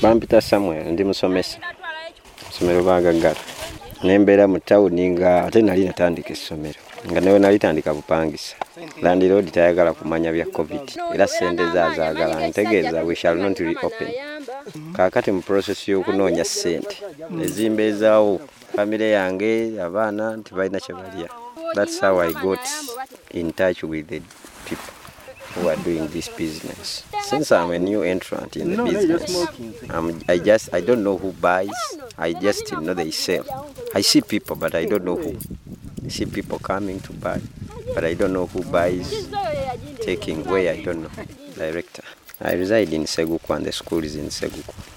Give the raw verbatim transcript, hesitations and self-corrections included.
Bampita Samuel ndi musomesa somero bagagala nembera mu town nga ate nali natandika essomero nga nawe nali tandika bupangisa landlord tayagala kumanya bya covid era sente zazaagala ntegeeza we shall not reopen kakati mu process y'okunoonya sente ezimbe ezaawo family yange abaana tibalina kye balya. That's how I got in touch with the people who are doing this business. Since I'm a new entrant in the no, business, I'm, I just I don't know who buys. I just know they sell. I see people, but I don't know who. I see people coming to buy, but I don't know who buys, taking where I don't know. Director. I reside in Seguku and the school is in Seguku.